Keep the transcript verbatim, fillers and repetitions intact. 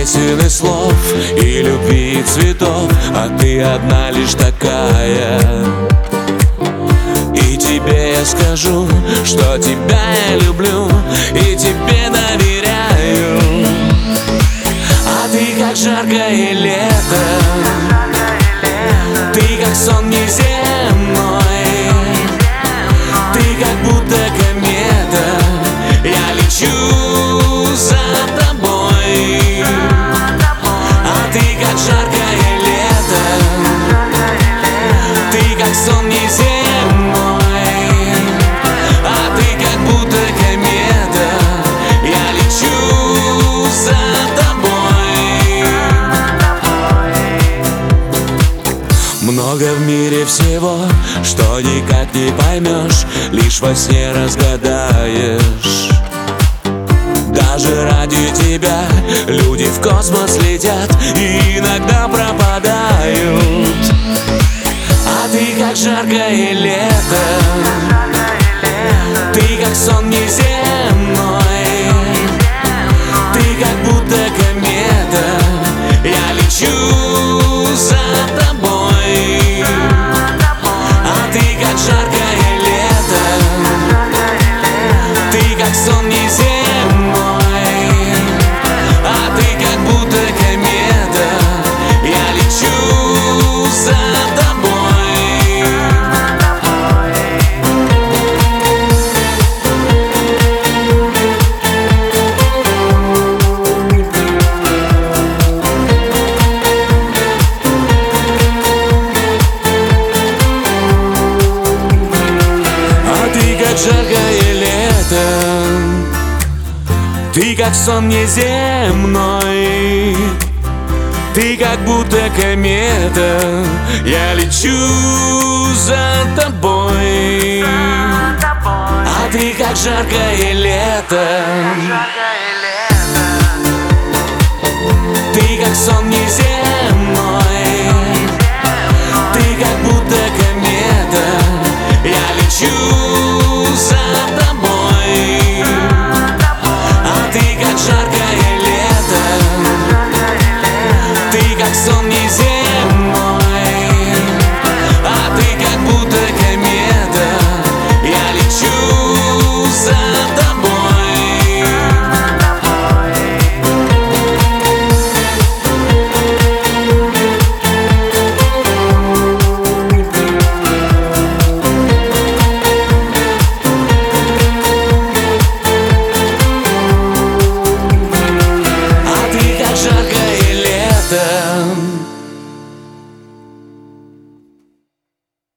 песен и слов, и любви, и цветов, а ты одна лишь такая. И тебе я скажу, что тебя я люблю, и тебе доверяю. А ты как жаркое лето, ты как сон неземной, ты как будто комета, я лечу за тобой. А ты как жаркое лето, ты как сон неземной, а ты как будто комета, я лечу за тобой. Много в мире всего, что никак не поймешь, лишь во сне разгадаешь. Даже ради тебя люди в космос летят и иногда пропадают. А ты как жаркое лето, ты как сон неземной, ты как будто комета, я лечу за тобой. А ты как жаркое лето, ты как сон неземной, а ты как будто комета, я лечу за тобой. Жаркое лето, ты как сон неземной, ты как будто комета, я лечу за тобой. А ты как жаркое лето, ты как сон неземной,